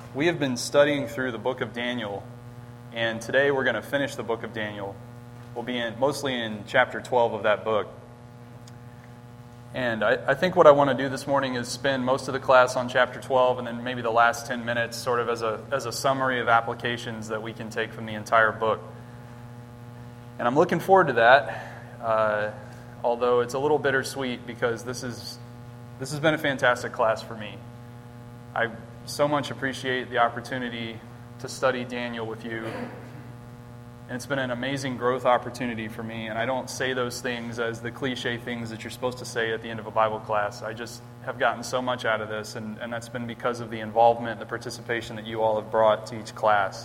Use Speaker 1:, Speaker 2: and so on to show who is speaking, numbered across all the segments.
Speaker 1: We have been studying through the book of Daniel, and today we're going to finish the book of Daniel. We'll be mostly in chapter 12 of that book. And I think what I want to do this morning is spend most of the class on chapter 12 and then maybe the last 10 minutes sort of as a summary of applications that we can take from the entire book. And I'm looking forward to that, although it's a little bittersweet because this has been a fantastic class for me. I so much appreciate the opportunity to study Daniel with you. And it's been an amazing growth opportunity for me. And I don't say those things as the cliche things that you're supposed to say at the end of a Bible class. I just have gotten so much out of this, and that's been because of the involvement and the participation that you all have brought to each class.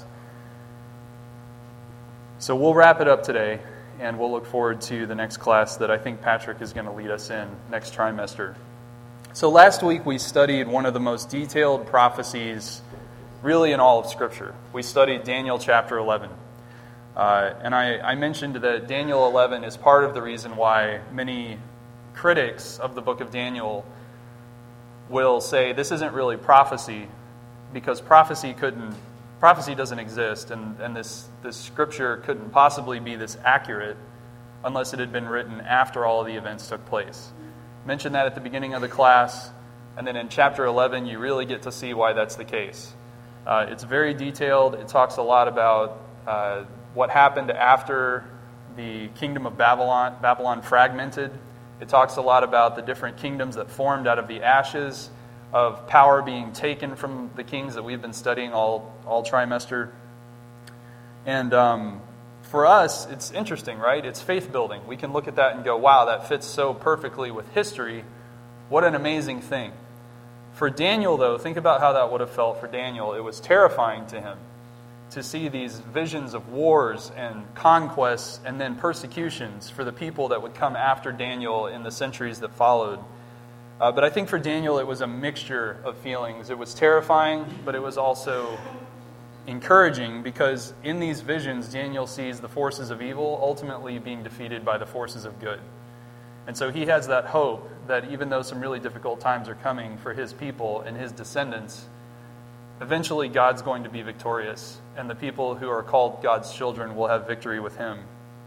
Speaker 1: So we'll wrap it up today, and we'll look forward to the next class that I think Patrick is going to lead us in next trimester. So last week we studied one of the most detailed prophecies really in all of Scripture. We studied Daniel chapter 11. And I mentioned that Daniel 11 is part of the reason why many critics of the book of Daniel will say this isn't really prophecy, because prophecy doesn't exist, and this Scripture couldn't possibly be this accurate unless it had been written after all of the events took place. Mentioned that at the beginning of the class, and then in chapter 11 you really get to see why that's the case. It's very detailed. It talks a lot about what happened after the kingdom of Babylon fragmented. It talks a lot about the different kingdoms that formed out of the ashes of power being taken from the kings that we've been studying all trimester. And for us, it's interesting, right? It's faith building. We can look at that and go, wow, that fits so perfectly with history. What an amazing thing. For Daniel, though, think about how that would have felt for Daniel. It was terrifying to him to see these visions of wars and conquests and then persecutions for the people that would come after Daniel in the centuries that followed. But I think for Daniel it was a mixture of feelings. It was terrifying, but it was also encouraging, because in these visions Daniel sees the forces of evil ultimately being defeated by the forces of good. And so he has that hope that even though some really difficult times are coming for his people and his descendants, eventually God's going to be victorious, and the people who are called God's children will have victory with him.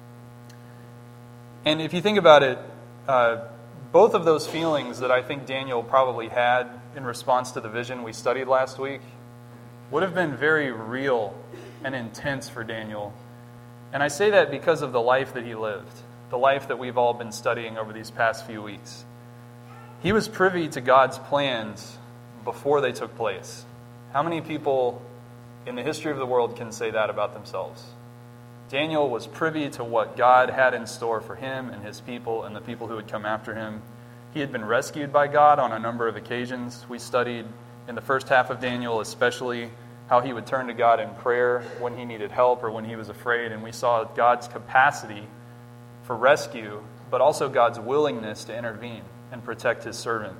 Speaker 1: And if you think about it, both of those feelings that I think Daniel probably had in response to the vision we studied last week would have been very real and intense for Daniel. And I say that because of the life that he lived, the life that we've all been studying over these past few weeks. He was privy to God's plans before they took place. How many people in the history of the world can say that about themselves? Daniel was privy to what God had in store for him and his people and the people who would come after him. He had been rescued by God on a number of occasions. We studied in the first half of Daniel especially how he would turn to God in prayer when he needed help or when he was afraid, and we saw God's capacity for rescue, but also God's willingness to intervene and protect his servant.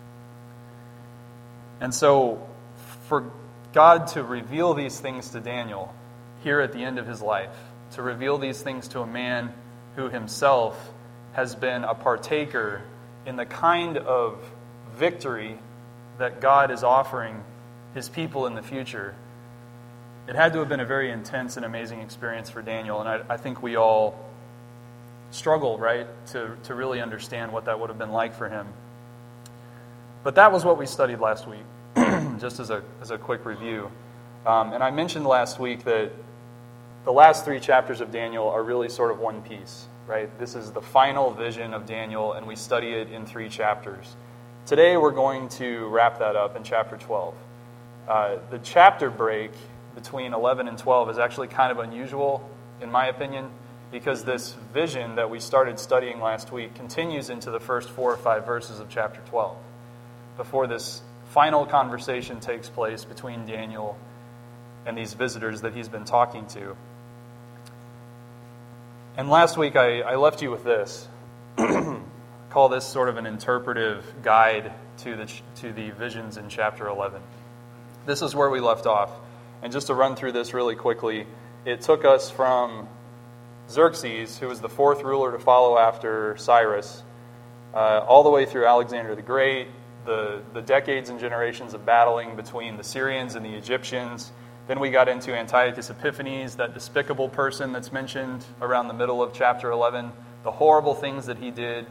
Speaker 1: And so for God to reveal these things to Daniel here at the end of his life, to reveal these things to a man who himself has been a partaker in the kind of victory that God is offering his people in the future, it had to have been a very intense and amazing experience for Daniel. And I think we all struggle, right, to really understand what that would have been like for him. But that was what we studied last week, just as a quick review. And I mentioned last week that the last 3 chapters of Daniel are really sort of one piece, right? This is the final vision of Daniel, and we study it in 3 chapters. Today we're going to wrap that up in chapter 12. The chapter break between 11 and 12 is actually kind of unusual, in my opinion, because this vision that we started studying last week continues into the first 4 or 5 verses of chapter 12, before this final conversation takes place between Daniel and these visitors that he's been talking to. And last week I left you with this. Call this sort of an interpretive guide to the visions in chapter 11. This is where we left off. And just to run through this really quickly, it took us from Xerxes, who was the 4th ruler to follow after Cyrus, all the way through Alexander the Great, the decades and generations of battling between the Syrians and the Egyptians. Then we got into Antiochus Epiphanes, that despicable person that's mentioned around the middle of chapter 11, the horrible things that he did,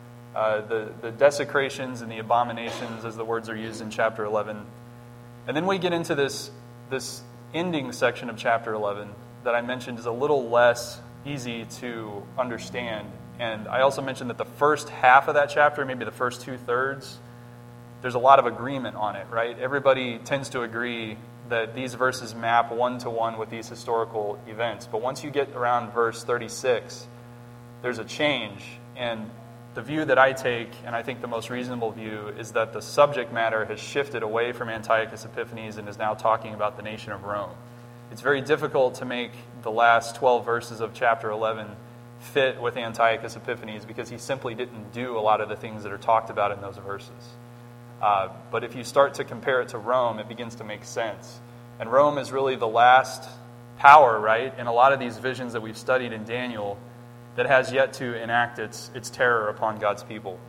Speaker 1: the desecrations and the abominations, as the words are used in chapter 11. And then we get into this ending section of chapter 11 that I mentioned is a little less easy to understand. And I also mentioned that the first half of that chapter, maybe the first 2/3, there's a lot of agreement on it, right? Everybody tends to agree that these verses map one-to-one with these historical events. But once you get around verse 36, there's a change. And the view that I take, and I think the most reasonable view, is that the subject matter has shifted away from Antiochus Epiphanes and is now talking about the nation of Rome. It's very difficult to make the last 12 verses of chapter 11 fit with Antiochus Epiphanes because he simply didn't do a lot of the things that are talked about in those verses. But if you start to compare it to Rome, it begins to make sense. And Rome is really the last power, right, in a lot of these visions that we've studied in Daniel that has yet to enact its terror upon God's people.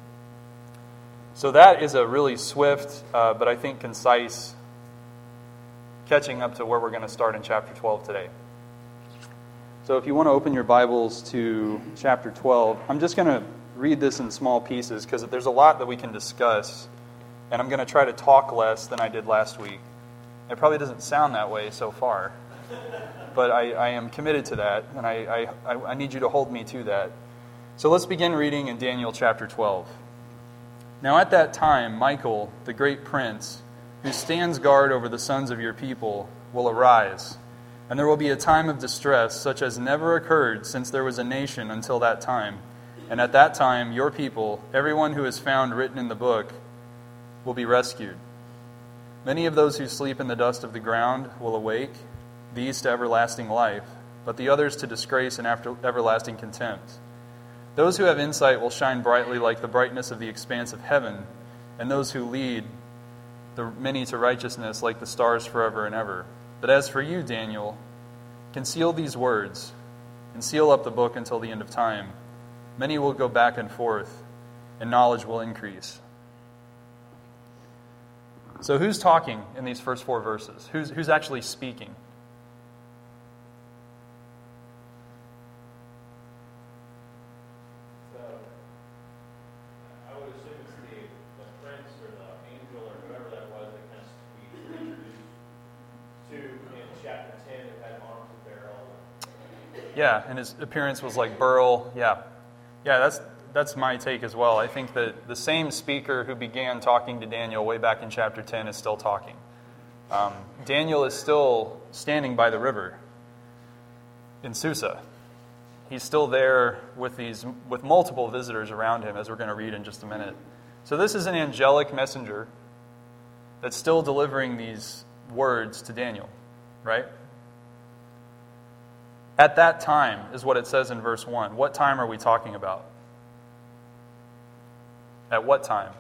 Speaker 1: So that is a really swift, but I think concise catching up to where we're going to start in chapter 12 today. So if you want to open your Bibles to chapter 12, I'm just going to read this in small pieces because there's a lot that we can discuss, and I'm going to try to talk less than I did last week. It probably doesn't sound that way so far, but I am committed to that, and I need you to hold me to that. So let's begin reading in Daniel chapter 12. Now at that time, Michael, the great prince, who stands guard over the sons of your people, will arise, and there will be a time of distress such as never occurred since there was a nation until that time. And at that time, your people, everyone who is found written in the book, will be rescued. Many of those who sleep in the dust of the ground will awake, these to everlasting life, but the others to disgrace and everlasting contempt. Those who have insight will shine brightly like the brightness of the expanse of heaven, and those who lead the many to righteousness like the stars forever and ever. But as for you, Daniel, conceal these words, and seal up the book until the end of time. Many will go back and forth, and knowledge will increase. So who's talking in these first 4 verses? Who's actually speaking?
Speaker 2: So I would assume it's the prince or the angel or whoever that was that kind of we introduced to in chapter 10 who had arms of beryl.
Speaker 1: Yeah, and his appearance was like beryl. Yeah, that's my take as well. I think that the same speaker who began talking to Daniel way back in chapter 10 is still talking. Daniel is still standing by the river in Susa. He's still there with multiple visitors around him, as we're going to read in just a minute. So this is an angelic messenger that's still delivering these words to Daniel, right? At that time is what it says in verse 1. What time are we talking about? At what time?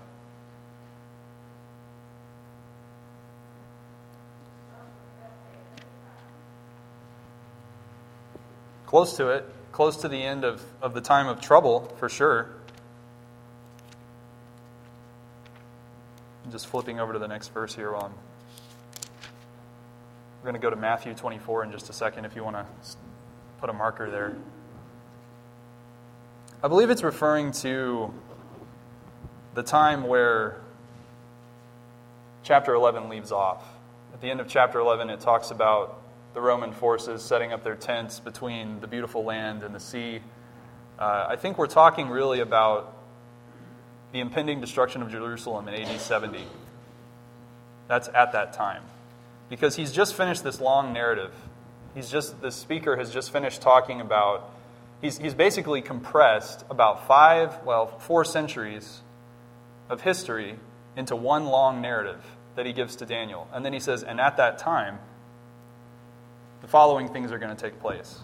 Speaker 1: Close to it. Close to the end of the time of trouble, for sure. I'm just flipping over to the next verse here. We're going to go to Matthew 24 in just a second if you want to put a marker there. I believe it's referring to the time where chapter 11 leaves off. At the end of chapter 11, it talks about the Roman forces setting up their tents between the beautiful land and the sea. I think we're talking really about the impending destruction of Jerusalem in AD 70. That's at that time. Because he's just finished this long narrative. The speaker has just finished talking about, he's basically compressed about 4 centuries of history into one long narrative that he gives to Daniel. And then he says, and at that time, the following things are going to take place.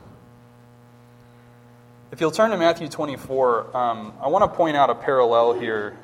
Speaker 1: If you'll turn to Matthew 24, I want to point out a parallel here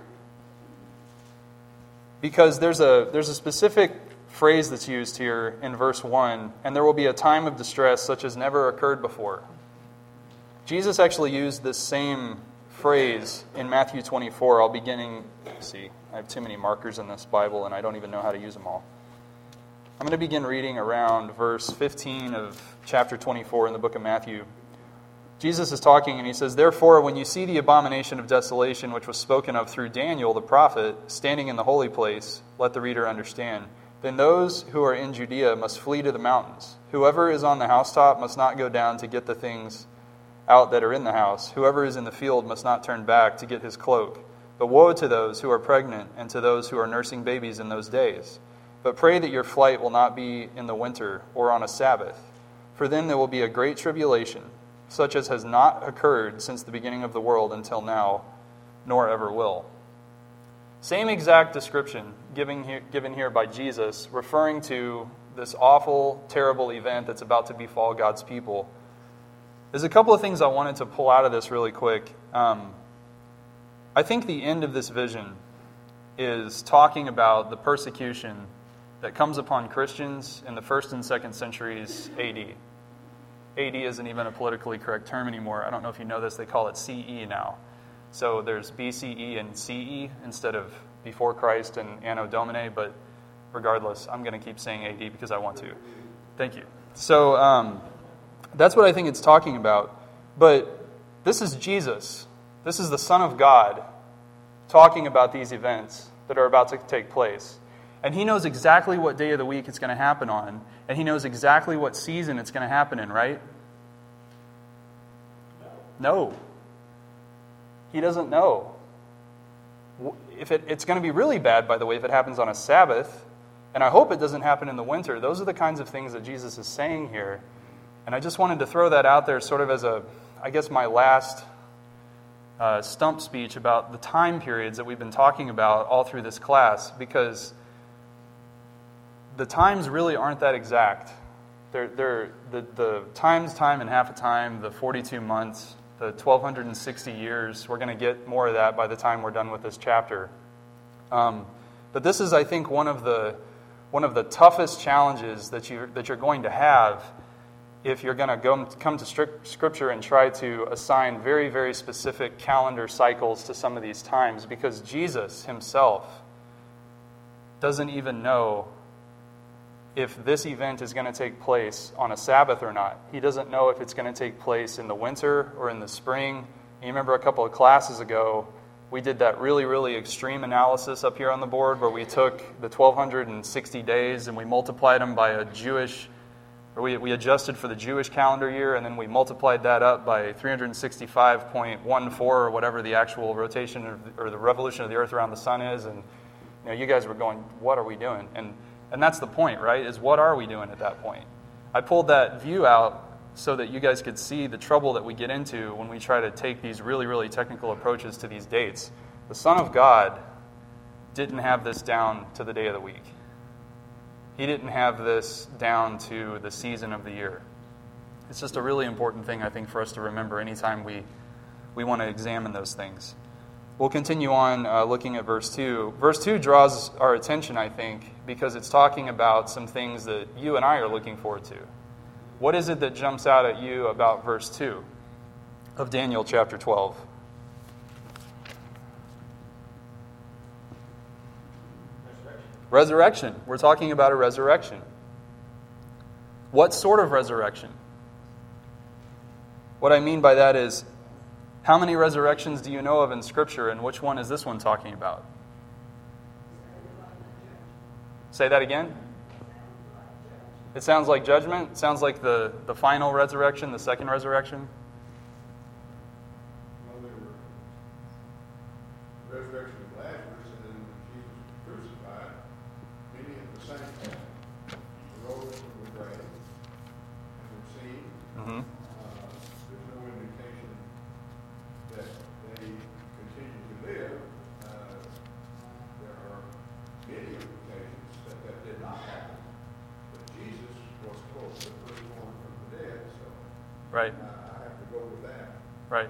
Speaker 1: because there's a specific phrase that's used here in verse 1, and there will be a time of distress such as never occurred before. Jesus actually used this same phrase in Matthew 24. I'll beginning, see, I have too many markers in this Bible and I don't even know how to use them all. I'm going to begin reading around verse 15 of chapter 24 in the book of Matthew. Jesus is talking and he says, "Therefore, when you see the abomination of desolation which was spoken of through Daniel the prophet standing in the holy place, let the reader understand. Then those who are in Judea must flee to the mountains. Whoever is on the housetop must not go down to get the things out that are in the house. Whoever is in the field must not turn back to get his cloak. But woe to those who are pregnant and to those who are nursing babies in those days. But pray that your flight will not be in the winter or on a Sabbath. For then there will be a great tribulation, such as has not occurred since the beginning of the world until now, nor ever will." Same exact description given here by Jesus, referring to this awful, terrible event that's about to befall God's people. There's a couple of things I wanted to pull out of this really quick. I think the end of this vision is talking about the persecution that comes upon Christians in the 1st and 2nd centuries AD. AD isn't even a politically correct term anymore. I don't know if you know this, they call it CE now. So there's BCE and CE instead of before Christ and Anno Domini, but regardless, I'm going to keep saying AD because I want to. Thank you. So that's what I think it's talking about. But this is Jesus. This is the Son of God talking about these events that are about to take place. And he knows exactly what day of the week it's going to happen on. And he knows exactly what season it's going to happen in, right? No. He doesn't know. If it's going to be really bad, by the way, if it happens on a Sabbath. And I hope it doesn't happen in the winter. Those are the kinds of things that Jesus is saying here. And I just wanted to throw that out there sort of as my last stump speech about the time periods that we've been talking about all through this class, because the times really aren't that exact. They're the time and half a time, the 42 months, the 1,260 years. We're going to get more of that by the time we're done with this chapter. But this is, I think, one of the toughest challenges that you're going to have if you're going to come to Scripture and try to assign very, very specific calendar cycles to some of these times, because Jesus himself doesn't even know if this event is going to take place on a Sabbath or not. He doesn't know if it's going to take place in the winter or in the spring. And you remember a couple of classes ago, we did that really, really extreme analysis up here on the board where we took the 1,260 days and we multiplied them by we adjusted for the Jewish calendar year, and then we multiplied that up by 365.14 or whatever the actual rotation or the revolution of the earth around the sun is. And you guys were going, what are we doing? And that's the point, right, is what are we doing at that point? I pulled that view out so that you guys could see the trouble that we get into when we try to take these really, really technical approaches to these dates. The Son of God didn't have this down to the day of the week. He didn't have this down to the season of the year. It's just a really important thing, I think, for us to remember anytime we want to examine those things. We'll continue on looking at verse 2. Verse 2 draws our attention, I think, because it's talking about some things that you and I are looking forward to. What is it that jumps out at you about verse 2 of Daniel chapter 12? Resurrection. We're talking about a resurrection. What sort of resurrection? What I mean by that is, how many resurrections do you know of in Scripture, and which one is this one talking about? Say that again? It sounds like judgment? It sounds like the final resurrection, the second resurrection?
Speaker 3: Well, there were resurrection of Lazarus, and then when Jesus was crucified, many at the same time arose from the grave and were seen.
Speaker 1: Mm-hmm.
Speaker 3: There's no indication that they continue to live. There are many implications that did not happen. But Jesus was, of course, the firstborn from the dead, so
Speaker 1: Right.
Speaker 3: I have to go with that.
Speaker 1: Right.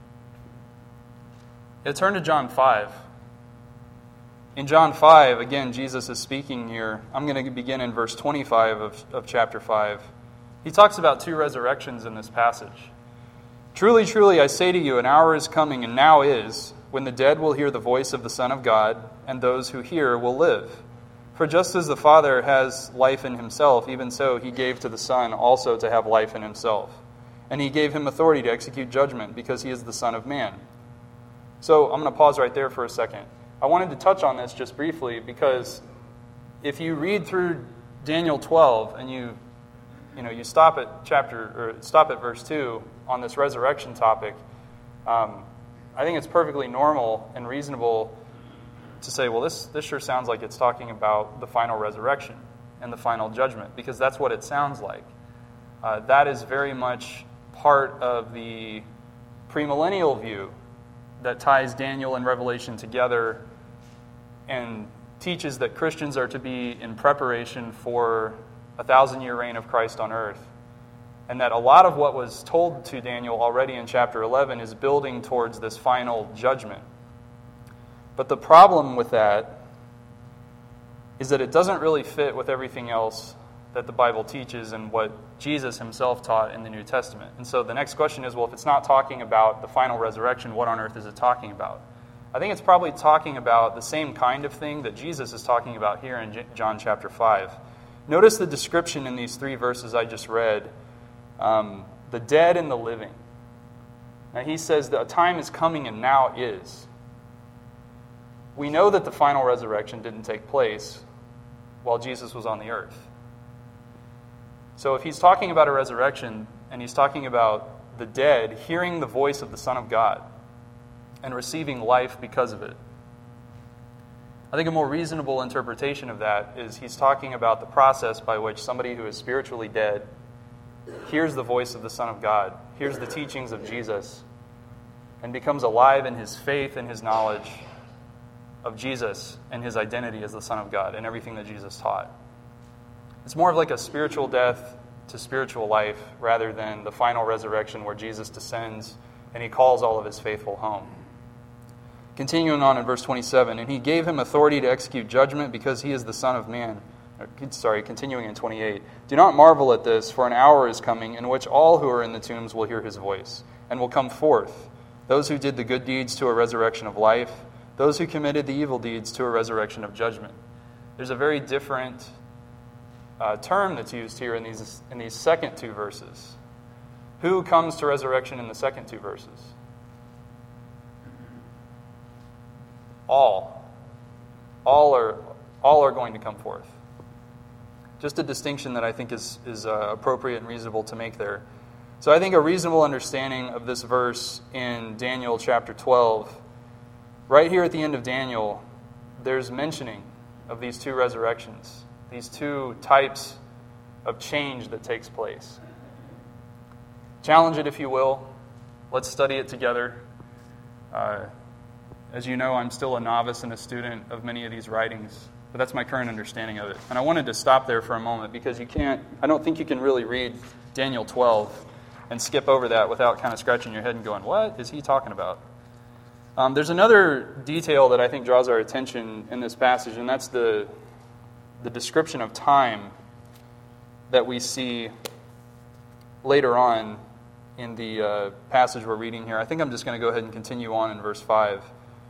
Speaker 1: Yeah, turn to John 5. In John 5, again, Jesus is speaking here. I'm going to begin in verse 25 of chapter 5. He talks about two resurrections in this passage. Truly, truly, I say to you, an hour is coming, and now is, when the dead will hear the voice of the Son of God, and those who hear will live. For just as the Father has life in himself, even so he gave to the Son also to have life in himself. And he gave him authority to execute judgment, because he is the Son of Man. So I'm going to pause right there for a second. I wanted to touch on this just briefly, because if you read through Daniel 12 and you stop at verse 2 on this resurrection topic, I think it's perfectly normal and reasonable to say, well, this sure sounds like it's talking about the final resurrection and the final judgment, because that's what it sounds like. That is very much part of the premillennial view that ties Daniel and Revelation together and teaches that Christians are to be in preparation for a 1,000-year reign of Christ on earth. And that a lot of what was told to Daniel already in chapter 11 is building towards this final judgment. But the problem with that is that it doesn't really fit with everything else that the Bible teaches and what Jesus himself taught in the New Testament. And so the next question is, well, if it's not talking about the final resurrection, what on earth is it talking about? I think it's probably talking about the same kind of thing that Jesus is talking about here in John chapter 5. Notice the description in these 3 verses I just read, the dead and the living. Now he says that a time is coming and now is. We know that the final resurrection didn't take place while Jesus was on the earth. So if he's talking about a resurrection and he's talking about the dead hearing the voice of the Son of God and receiving life because of it, I think a more reasonable interpretation of that is he's talking about the process by which somebody who is spiritually dead hears the voice of the Son of God, hears the teachings of Jesus, and becomes alive in his faith and his knowledge of Jesus and his identity as the Son of God and everything that Jesus taught. It's more of like a spiritual death to spiritual life rather than the final resurrection where Jesus descends and he calls all of his faithful home. Continuing on in verse 27, and he gave him authority to execute judgment because he is the Son of Man. Continuing in 28. Do not marvel at this, for an hour is coming in which all who are in the tombs will hear his voice and will come forth, those who did the good deeds to a resurrection of life, those who committed the evil deeds to a resurrection of judgment. There's a very different term that's used here in these second 2 verses. Who comes to resurrection in the second 2 verses? All are going to come forth. Just a distinction that I think is appropriate and reasonable to make there. So I think a reasonable understanding of this verse in Daniel chapter 12, right here at the end of Daniel, there's mentioning of these 2 resurrections, these 2 types of change that takes place. Challenge it, if you will. Let's study it together. As you know, I'm still a novice and a student of many of these writings, but that's my current understanding of it. And I wanted to stop there for a moment because I don't think you can really read Daniel 12 and skip over that without kind of scratching your head and going, what is he talking about? There's another detail that I think draws our attention in this passage, and that's the description of time that we see later on in the passage we're reading here. I think I'm just going to go ahead and continue on in verse 5.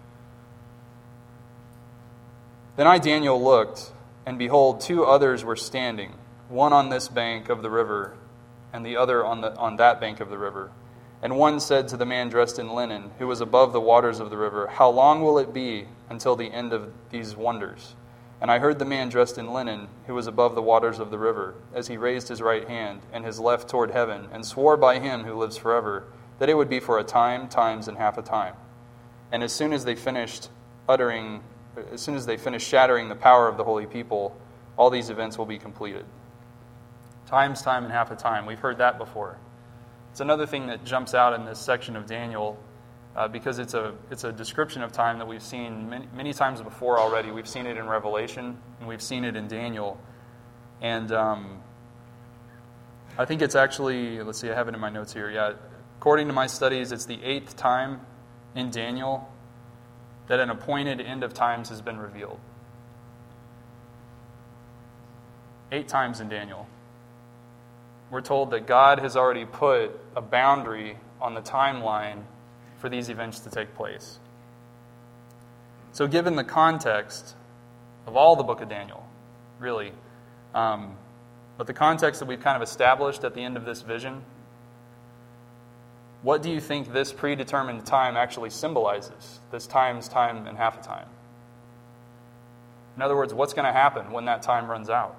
Speaker 1: Then I, Daniel, looked, and behold, 2 others were standing, one on this bank of the river, and the other on that bank of the river. And one said to the man dressed in linen, who was above the waters of the river, How long will it be until the end of these wonders? And I heard the man dressed in linen, who was above the waters of the river, as he raised his right hand and his left toward heaven, and swore by him who lives forever, that it would be for a time, times, and half a time. And as soon as they finished shattering the power of the holy people, all these events will be completed. Times, time, and half a time. We've heard that before. It's another thing that jumps out in this section of Daniel because it's a description of time that we've seen many times before already. We've seen it in Revelation, and we've seen it in Daniel. And I think it's actually, let's see, I have it in my notes here. Yeah, according to my studies, it's the 8th time in Daniel that an appointed end of times has been revealed. 8 times in Daniel. we're told that God has already put a boundary on the timeline for these events to take place. So given the context of all the book of Daniel, really, but the context that we've kind of established at the end of this vision, what do you think this predetermined time actually symbolizes? This time, and half a time. In other words, what's going to happen when that time runs out?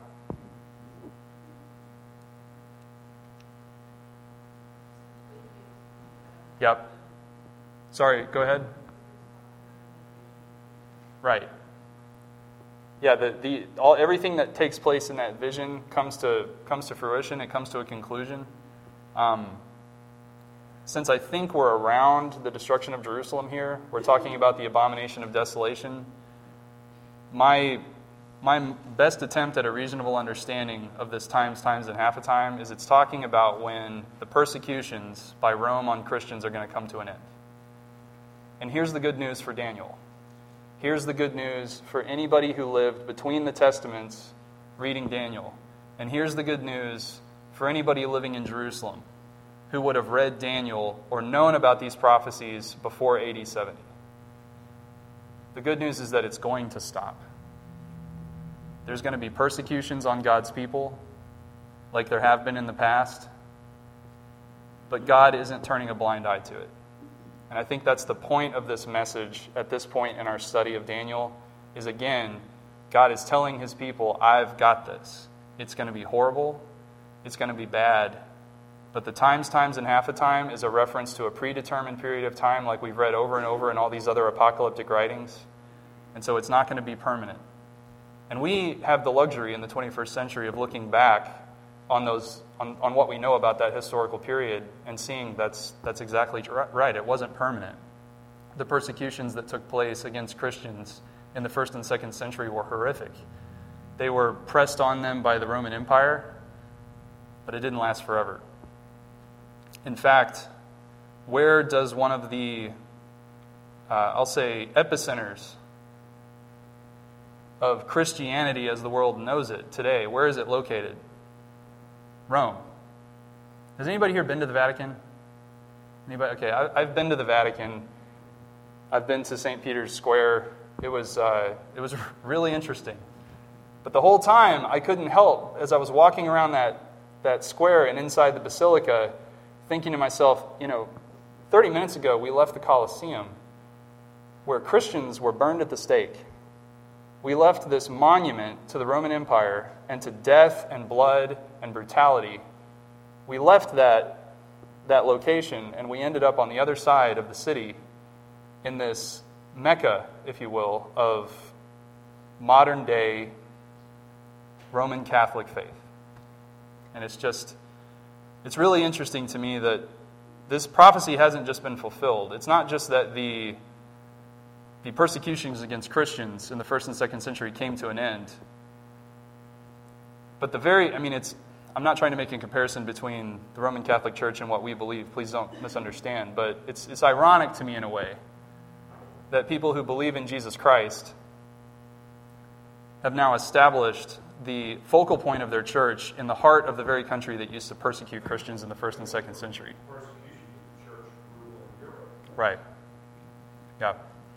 Speaker 1: Yep. Sorry, go ahead. Right. Yeah, everything that takes place in that vision comes to fruition. It comes to a conclusion. Since I think we're around the destruction of Jerusalem here, we're talking about the abomination of desolation. My best attempt at a reasonable understanding of this times, and half a time is it's talking about when the persecutions by Rome on Christians are going to come to an end. And here's the good news for Daniel. Here's the good news for anybody who lived between the Testaments reading Daniel. And here's the good news for anybody living in Jerusalem who would have read Daniel or known about these prophecies before AD 70. The good news is that it's going to stop. There's going to be persecutions on God's people, like there have been in the past, but God isn't turning a blind eye to it. And I think that's the point of this message at this point in our study of Daniel, is again, God is telling his people, I've got this. It's going to be horrible. It's going to be bad. But the times, and half a time is a reference to a predetermined period of time like we've read over and over in all these other apocalyptic writings. And so it's not going to be permanent. And we have the luxury in the 21st century of looking back on what we know about that historical period and seeing that's exactly right. It wasn't permanent. The persecutions that took place against Christians in the 1st and 2nd century were horrific. They were pressed on them by the Roman Empire, but it didn't last forever. In fact, where does one of the, I'll say, epicenters of Christianity as the world knows it today, where is it located? Rome. Has anybody here been to the Vatican? Anybody? Okay, I've been to the Vatican. I've been to St. Peter's Square. It was really interesting. But the whole time, I couldn't help, as I was walking around that square and inside the basilica, thinking to myself, 30 minutes ago we left the Colosseum where Christians were burned at the stake. We left this monument to the Roman Empire and to death and blood and brutality. We left that location and we ended up on the other side of the city in this Mecca, if you will, of modern day Roman Catholic faith. And it's really interesting to me that this prophecy hasn't just been fulfilled. It's not just that the persecutions against Christians in the 1st and 2nd century came to an end. But I'm not trying to make a comparison between the Roman Catholic Church and what we believe. Please don't misunderstand. But it's ironic to me in a way that people who believe in Jesus Christ have now established the focal point of their church in the heart of the very country that used to persecute Christians in the 1st and 2nd century.
Speaker 2: Persecution of the church rule in Europe.
Speaker 1: Right. Yeah.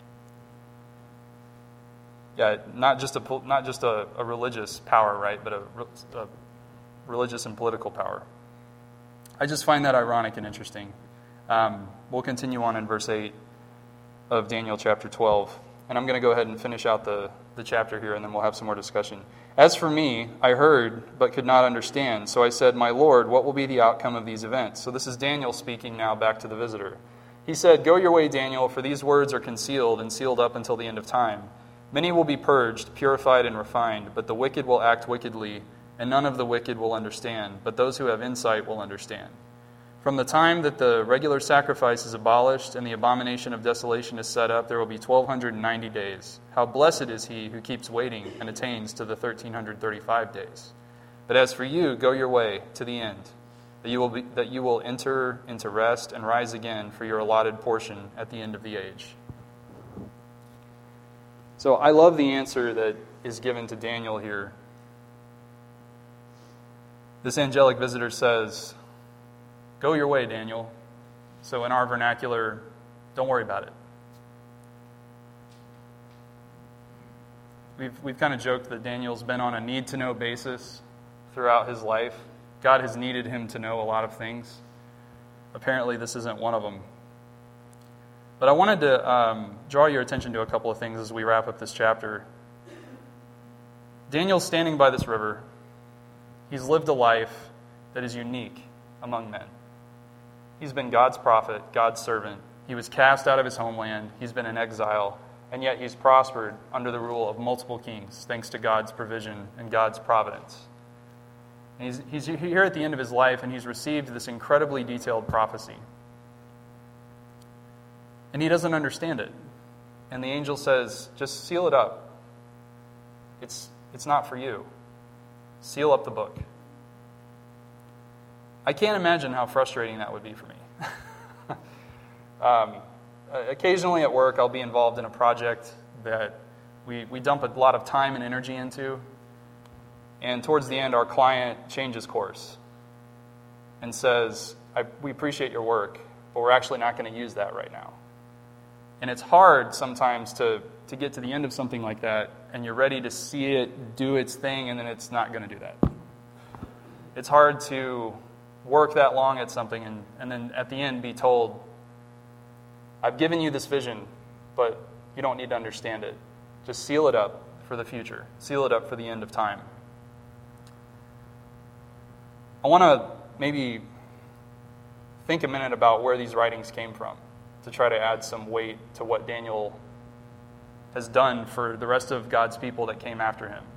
Speaker 1: Yeah, not just a religious power, right, but a religious and political power. I just find that ironic and interesting. We'll continue on in verse 8 of Daniel chapter 12. And I'm going to go ahead and finish out the chapter here, and then we'll have some more discussion. As for me, I heard, but could not understand. So I said, My Lord, what will be the outcome of these events? So this is Daniel speaking now back to the visitor. He said, Go your way, Daniel, for these words are concealed and sealed up until the end of time. Many will be purged, purified, and refined, but the wicked will act wickedly, and none of the wicked will understand, but those who have insight will understand. From the time that the regular sacrifice is abolished and the abomination of desolation is set up, there will be 1,290 days. How blessed is he who keeps waiting and attains to the 1,335 days. But as for you, go your way to the end, that you will enter into rest and rise again for your allotted portion at the end of the age. So I love the answer that is given to Daniel here. This angelic visitor says, "Go your way, Daniel." So in our vernacular, don't worry about it. We've kind of joked that Daniel's been on a need-to-know basis throughout his life. God has needed him to know a lot of things. Apparently, this isn't one of them. But I wanted to draw your attention to a couple of things as we wrap up this chapter. Daniel's standing by this river. He's lived a life that is unique among men. He's been God's prophet, God's servant. He was cast out of his homeland. He's been in exile. And yet he's prospered under the rule of multiple kings, thanks to God's provision and God's providence. And he's here at the end of his life, and he's received this incredibly detailed prophecy. And he doesn't understand it. And the angel says, just seal it up. It's not for you. Seal up the book. I can't imagine how frustrating that would be for me. Occasionally at work, I'll be involved in a project that we dump a lot of time and energy into. And towards the end, our client changes course and says, we appreciate your work, but we're actually not going to use that right now. And it's hard sometimes to get to the end of something like that, and you're ready to see it do its thing, and then it's not going to do that. It's hard to work that long at something and then at the end be told, I've given you this vision, but you don't need to understand it. Just seal it up for the future. Seal it up for the end of time. I want to maybe think a minute about where these writings came from to try to add some weight to what Daniel has done for the rest of God's people that came after him.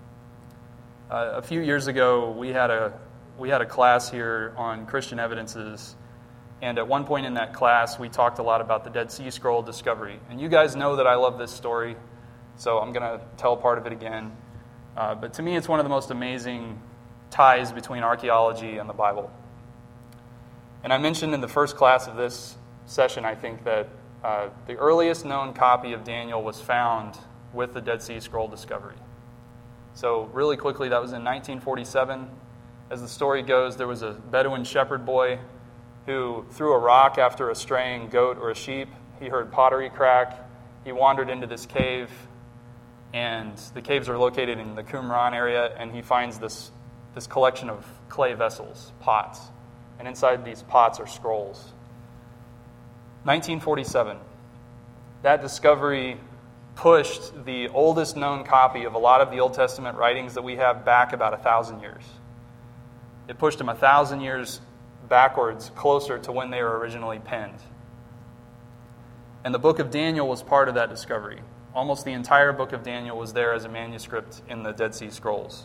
Speaker 1: A few years ago, we had a class here on Christian evidences, and at one point in that class, we talked a lot about the Dead Sea Scroll discovery. And you guys know that I love this story, so I'm going to tell part of it again. But to me, it's one of the most amazing ties between archaeology and the Bible. And I mentioned in the first class of this session, I think, that the earliest known copy of Daniel was found with the Dead Sea Scroll discovery. So really quickly, that was in 1947. As the story goes, there was a Bedouin shepherd boy who threw a rock after a straying goat or a sheep. He heard pottery crack. He wandered into this cave, and the caves are located in the Qumran area, and he finds this collection of clay vessels, pots. And inside these pots are scrolls. 1947. That discovery pushed the oldest known copy of a lot of the Old Testament writings that we have back about 1,000 years. It pushed them 1,000 years backwards, closer to when they were originally penned. And the book of Daniel was part of that discovery. Almost the entire book of Daniel was there as a manuscript in the Dead Sea Scrolls.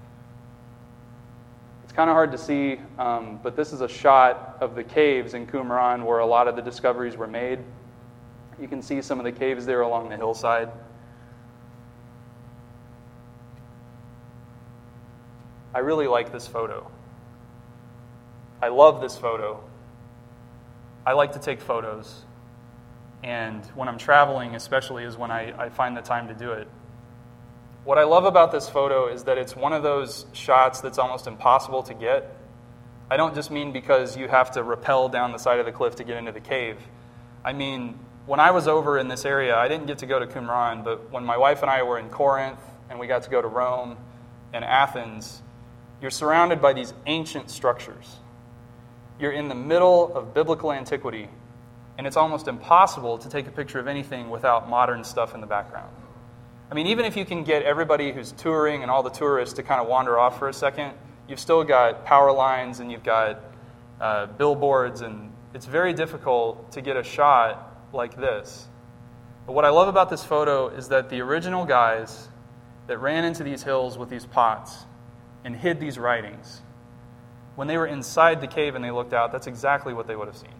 Speaker 1: It's kind of hard to see, but this is a shot of the caves in Qumran where a lot of the discoveries were made. You can see some of the caves there along the hillside. I really like this photo. I love this photo. I like to take photos. And when I'm traveling, especially, is when I find the time to do it. What I love about this photo is that it's one of those shots that's almost impossible to get. I don't just mean because you have to rappel down the side of the cliff to get into the cave. I mean, when I was over in this area, I didn't get to go to Qumran, but when my wife and I were in Corinth and we got to go to Rome and Athens, you're surrounded by these ancient structures. You're in the middle of biblical antiquity, and it's almost impossible to take a picture of anything without modern stuff in the background. I mean, even if you can get everybody who's touring and all the tourists to kind of wander off for a second, you've still got power lines and you've got billboards, and it's very difficult to get a shot like this. But what I love about this photo is that the original guys that ran into these hills with these pots and hid these writings, when they were inside the cave and they looked out, that's exactly what they would have seen.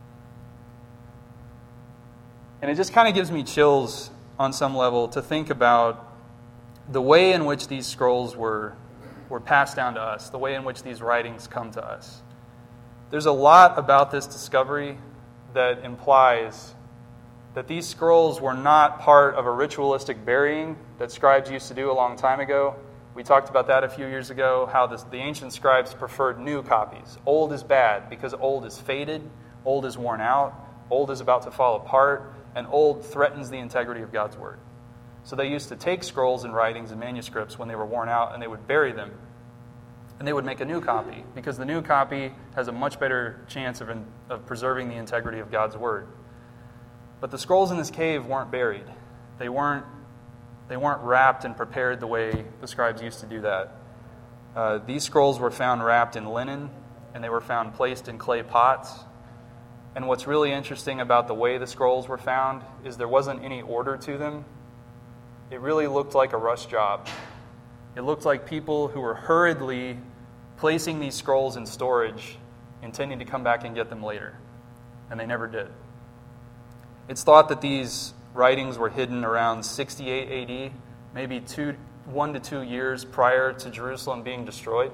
Speaker 1: And it just kind of gives me chills on some level to think about the way in which these scrolls were passed down to us, the way in which these writings come to us. There's a lot about this discovery that implies that these scrolls were not part of a ritualistic burying that scribes used to do a long time ago, We talked about that a few years ago, how the ancient scribes preferred new copies. Old is bad because old is faded, old is worn out, old is about to fall apart, and old threatens the integrity of God's word. So they used to take scrolls and writings and manuscripts when they were worn out, and they would bury them. And they would make a new copy, because the new copy has a much better chance of preserving the integrity of God's word. But the scrolls in this cave weren't buried. They weren't wrapped and prepared the way the scribes used to do that. These scrolls were found wrapped in linen, and they were found placed in clay pots. And what's really interesting about the way the scrolls were found is there wasn't any order to them. It really looked like a rush job. It looked like people who were hurriedly placing these scrolls in storage, intending to come back and get them later. And they never did. It's thought that these writings were hidden around 68 AD, maybe 1 to 2 years prior to Jerusalem being destroyed.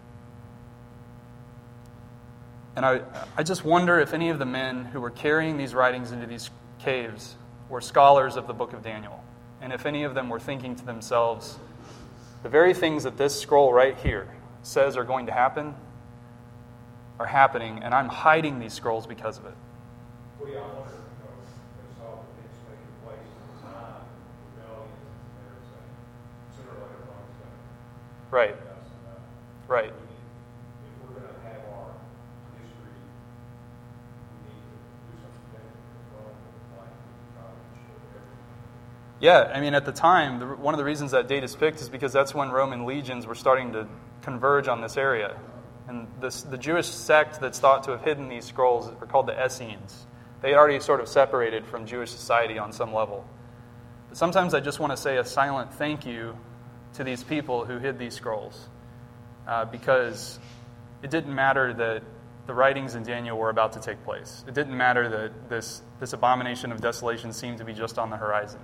Speaker 1: And I just wonder if any of the men who were carrying these writings into these caves were scholars of the book of Daniel. And if any of them were thinking to themselves, the very things that this scroll right here says are going to happen are happening, and I'm hiding these scrolls because of it.
Speaker 3: We all wonder, they saw the things taking place in the time, rebellions and everything. Sooner or later, Rome's going to
Speaker 1: Right.
Speaker 3: take us.
Speaker 1: Right.
Speaker 3: If we're going to have our history, we need to do something different as well. Like we try to ensure everything.
Speaker 1: Yeah, I mean, at the time, one of the reasons that date is picked is because that's when Roman legions were starting to converge on this area. And the Jewish sect that's thought to have hidden these scrolls are called the Essenes. They had already sort of separated from Jewish society on some level. But sometimes I just want to say a silent thank you to these people who hid these scrolls, because it didn't matter that the writings in Daniel were about to take place. It didn't matter that this abomination of desolation seemed to be just on the horizon.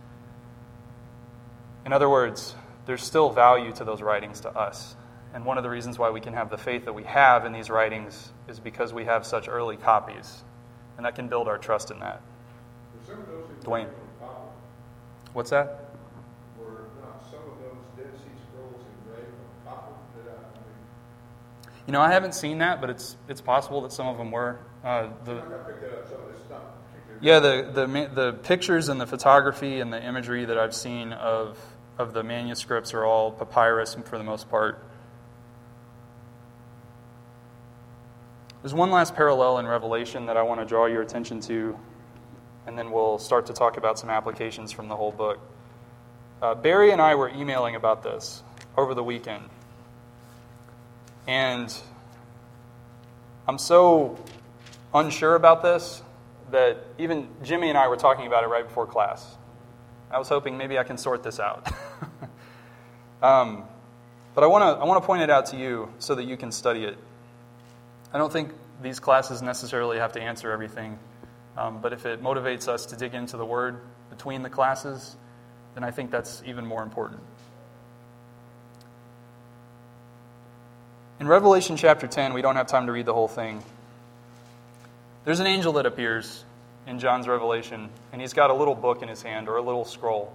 Speaker 1: In other words, there's still value to those writings to us. And one of the reasons why we can have the faith that we have in these writings is because we have such early copies. And that can build our trust in that.
Speaker 3: Some of those
Speaker 1: Dwayne. What's that?
Speaker 3: Were not some of those Dead Sea Scrolls engraved on copper?
Speaker 1: You know, I haven't seen that, but it's possible that some of them were.
Speaker 3: I got to pick that up. Some of this stuff.
Speaker 1: Yeah, the pictures and the photography and the imagery that I've seen of the manuscripts are all papyrus for the most part. There's one last parallel in Revelation that I want to draw your attention to, and then we'll start to talk about some applications from the whole book. Barry and I were emailing about this over the weekend, and I'm so unsure about this that even Jimmy and I were talking about it right before class. I was hoping maybe I can sort this out. But I want to point it out to you so that you can study it. I don't think these classes necessarily have to answer everything, but if it motivates us to dig into the Word between the classes, then I think that's even more important. In Revelation chapter 10, we don't have time to read the whole thing. There's an angel that appears in John's Revelation, and he's got a little book in his hand, or a little scroll.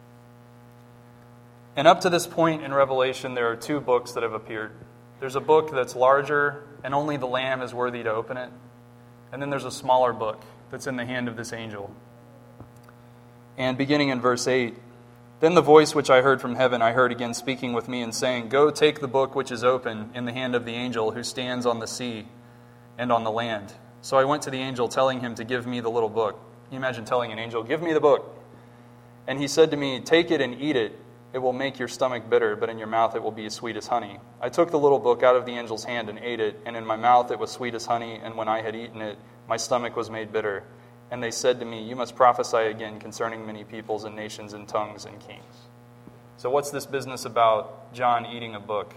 Speaker 1: And up to this point in Revelation, there are two books that have appeared. There's a book that's larger, and only the Lamb is worthy to open it. And then there's a smaller book that's in the hand of this angel. And beginning in verse 8, "Then the voice which I heard from heaven, I heard again speaking with me and saying, 'Go take the book which is open in the hand of the angel who stands on the sea and on the land.' So I went to the angel, telling him to give me the little book." Can you imagine telling an angel, "Give me the book"? "And he said to me, 'Take it and eat it. It will make your stomach bitter, but in your mouth it will be as sweet as honey.' I took the little book out of the angel's hand and ate it, and in my mouth it was sweet as honey, and when I had eaten it, my stomach was made bitter. And they said to me, 'You must prophesy again concerning many peoples and nations and tongues and kings.'" So what's this business about John eating a book?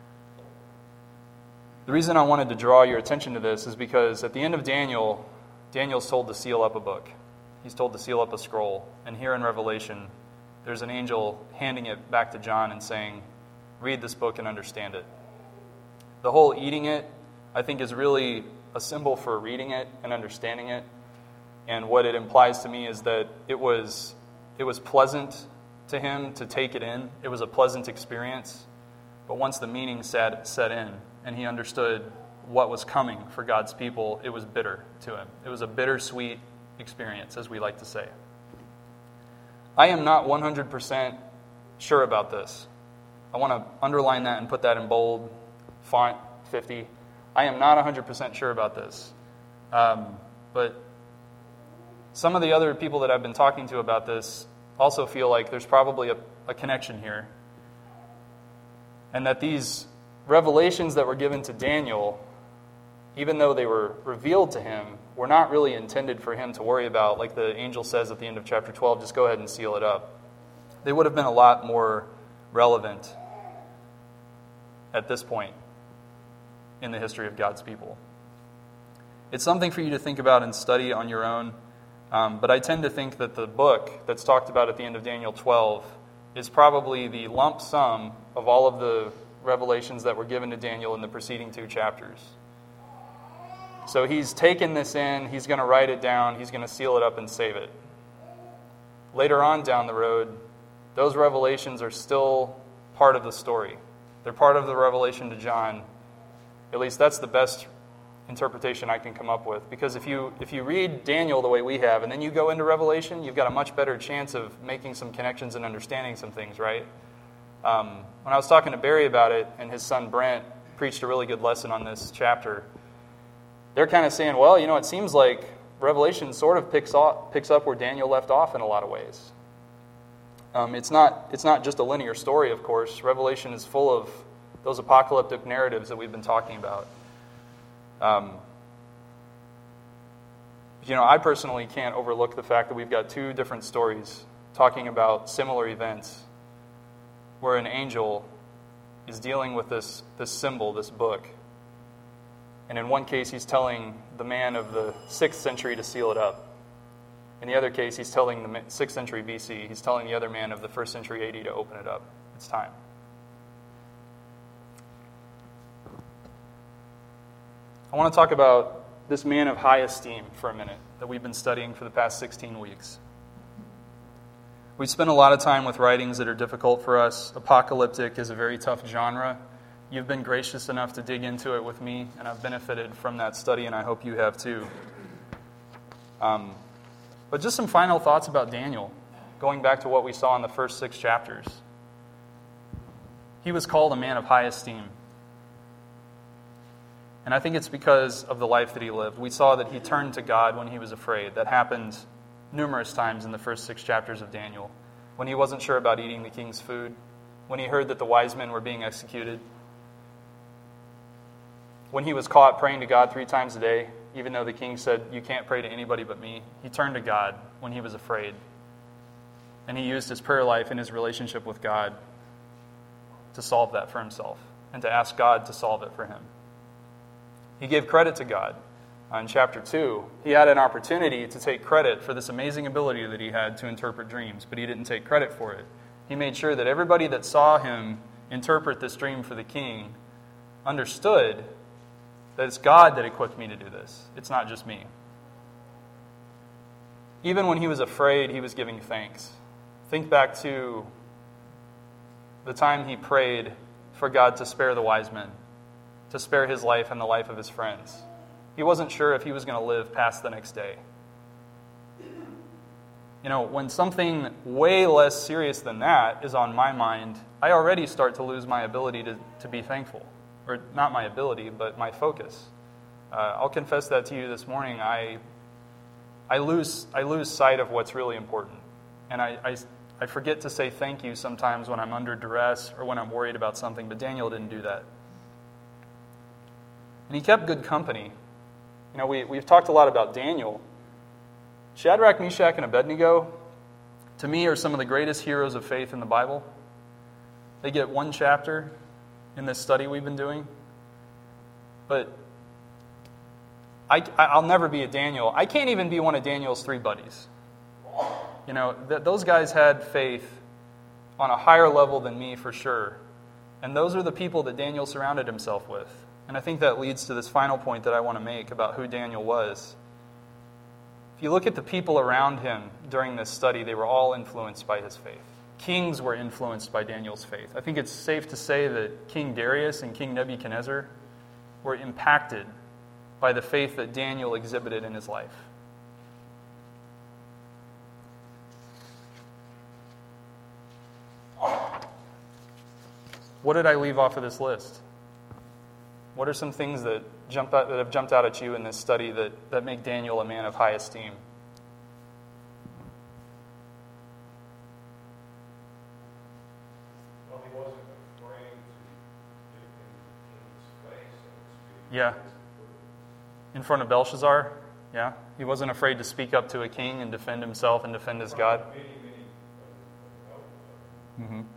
Speaker 1: The reason I wanted to draw your attention to this is because at the end of Daniel, Daniel's told to seal up a book. He's told to seal up a scroll. And here in Revelation, there's an angel handing it back to John and saying, "Read this book and understand it." The whole eating it, I think, is really a symbol for reading it and understanding it. And what it implies to me is that it was pleasant to him to take it in. It was a pleasant experience. But once the meaning set in and he understood what was coming for God's people, it was bitter to him. It was a bittersweet experience, as we like to say. I am not 100% sure about this. I want to underline that and put that in bold font 50. I am not 100% sure about this. But some of the other people that I've been talking to about this also feel like there's probably a connection here. And that these revelations that were given to Daniel, even though they were revealed to him, were not really intended for him to worry about. Like the angel says at the end of chapter 12, just go ahead and seal it up. They would have been a lot more relevant at this point in the history of God's people. It's something for you to think about and study on your own. But I tend to think that the book that's talked about at the end of Daniel 12 is probably the lump sum of all of the revelations that were given to Daniel in the preceding 2 chapters. So he's taken this in, he's going to write it down, he's going to seal it up and save it. Later on down the road, those revelations are still part of the story. They're part of the revelation to John. At least that's the best interpretation I can come up with. Because if you read Daniel the way we have, and then you go into Revelation, you've got a much better chance of making some connections and understanding some things, right? When I was talking to Barry about it, and his son Brent preached a really good lesson on this chapter, they're kind of saying, well, it seems like Revelation sort of picks up where Daniel left off in a lot of ways. It's not just a linear story, of course. Revelation is full of those apocalyptic narratives that we've been talking about. I personally can't overlook the fact that we've got 2 different stories talking about similar events where an angel is dealing with this symbol, this book. And in one case, he's telling the man of the 6th century to seal it up. In the other case, he's telling the 6th century BC, he's telling the other man of the 1st century AD to open it up. It's time. I want to talk about this man of high esteem for a minute that we've been studying for the past 16 weeks. We've spent a lot of time with writings that are difficult for us. Apocalyptic is a very tough genre. You've been gracious enough to dig into it with me, and I've benefited from that study, and I hope you have too. But just some final thoughts about Daniel, going back to what we saw in the first 6 chapters. He was called a man of high esteem. And I think it's because of the life that he lived. We saw that he turned to God when he was afraid. That happened numerous times in the first 6 chapters of Daniel. When he wasn't sure about eating the king's food. When he heard that the wise men were being executed. When he was caught praying to God 3 times a day, even though the king said, you can't pray to anybody but me. He turned to God when he was afraid. And he used his prayer life and his relationship with God to solve that for himself. And to ask God to solve it for him. He gave credit to God. In chapter 2, he had an opportunity to take credit for this amazing ability that he had to interpret dreams, but he didn't take credit for it. He made sure that everybody that saw him interpret this dream for the king understood that it's God that equipped me to do this. It's not just me. Even when he was afraid, he was giving thanks. Think back to the time he prayed for God to spare the wise men, to spare his life and the life of his friends. He wasn't sure if he was going to live past the next day. When something way less serious than that is on my mind, I already start to lose my ability to be thankful. Or not my ability, but my focus. I'll confess that to you this morning. I lose sight of what's really important. And I forget to say thank you sometimes when I'm under duress or when I'm worried about something, but Daniel didn't do that. And he kept good company. We've talked a lot about Daniel. Shadrach, Meshach, and Abednego, to me, are some of the greatest heroes of faith in the Bible. They get 1 chapter in this study we've been doing. But I'll never be a Daniel. I can't even be one of Daniel's 3 buddies. Those guys had faith on a higher level than me for sure. And those are the people that Daniel surrounded himself with. And I think that leads to this final point that I want to make about who Daniel was. If you look at the people around him during this study, they were all influenced by his faith. kings were influenced by Daniel's faith. I think it's safe to say that King Darius and King Nebuchadnezzar were impacted by the faith that Daniel exhibited in his life. What did I leave off of this list? What are some things that have jumped out at you in this study that make Daniel a man of high esteem?
Speaker 2: Well, he wasn't afraid to get in his face, so to speak.
Speaker 1: Yeah. In front of Belshazzar? Yeah. He wasn't afraid to speak up to a king and defend himself and defend his God.
Speaker 2: Many,
Speaker 1: Mm-hmm.